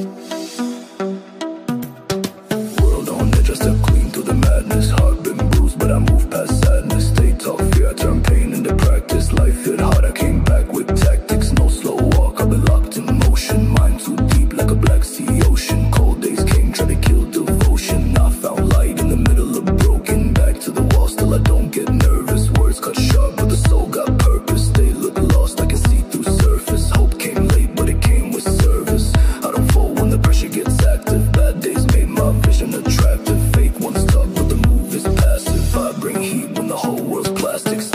World on edge, I step clean through the madness. Heart been bruised, but I move past sadness. Stay tough, yeah, I turn pain into practice. Life hit hard, I came back with tactics. No slow walk, I've been locked in motion. Mind too deep like a Black Sea ocean. Cold days came, try to kill devotion. I found light in the middle of broken. Back to the wall, still I don't get nervous. Words cut sharp, but the soul got purpose. They look lost, I can see through surface. Hope came late, but it came with service. I don't fall when the pressure gets active. Bad days made my vision attractive. Fake ones talk, but the move is passive. I bring heat when the whole world's plastics.